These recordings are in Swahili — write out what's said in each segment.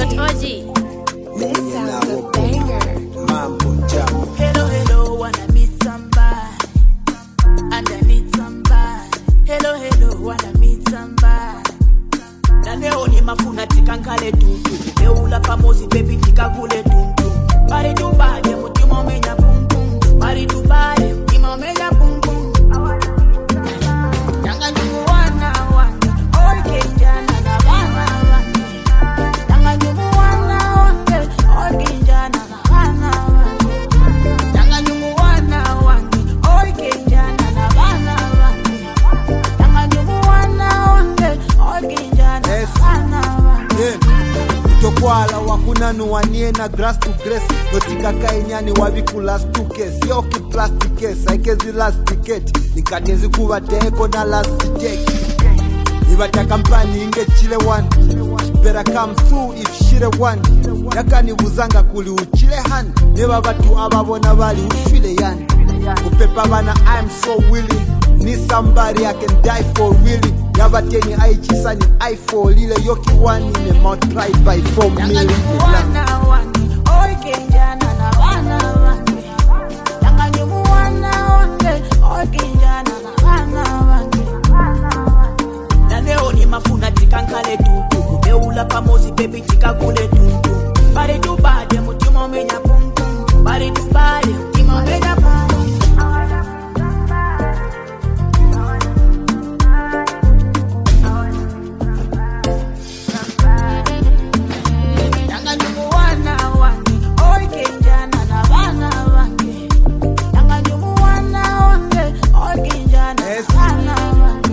Oji. This sounds a banger. Mambo Jam. Hello, hello, wanna meet somebody, and I need somebody. Hello, hello, wanna meet somebody. Na leo ni mafuna tikankale tutu, leula pamozi baby tikagule tuntu. Bari tubade mutima umenya pum pum, bari tubade mutima umenya pum pum. Yanga nyumu wana wange, oike njana na wana wange. Yanga nyumu wana wange, oike njana na wana wange. Yanga nyumu wana wange, oike njana na wana wange. Yanga nyumu wana wange, oike njana na wana wange. Tokwala wakunanu wanie na grass to grace. Notika kainyani wabiku last 2 case. Yoki plastic case, aikezi last ticket. Nikatezi kuwa teko na last take. Nibata kampani inge chile one. Better come through if shire one. Yaka nibuzanga kuli uchile hand. Neba batu ababona bali ushile yani. Upepa bana I'm so willing. Need somebody I can die for really. Yabateni aichisa ni I for lile. Yoki one in a multiply by 4 million. Wana wange, oike njana na wana wange. Yanga nyumu wana wange, oike njana na wana wange. Na leo ni mafuna tikankale tutu, leula pamozi baby tikagule tuntu. Bari tubade mutima umenya pum pum, bari tubade mutima umenya pum pum. Yanga nyumu wana wange, oike njana na wana wange. Yanga nyumu wana wange, oike njana na wana wange.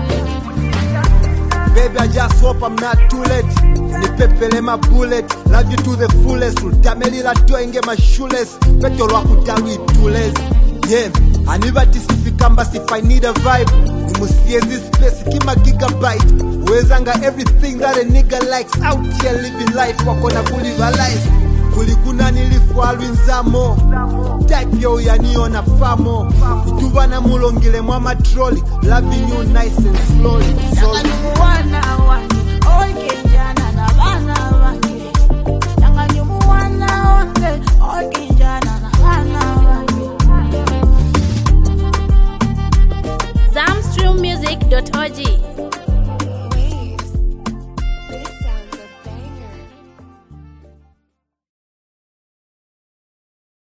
Baby, I just hope I'm not too late. Nipepele my bullet, love you to the fullest. Utameli la toenge my shoeless. Peto lwa kutawi tooles. Yeah, anibati sifikamba if I need a vibe. Nimusie this space kima gigabyte. Wezanga everything that a nigga likes. Out here living life, wakona kuliva life. Kulikuna nilifu alwinzamo. Type yo yaniona famo. Itubana mulongile mwama trolli. Loving you nice and slowly. Yanga nyumu wana wange, oike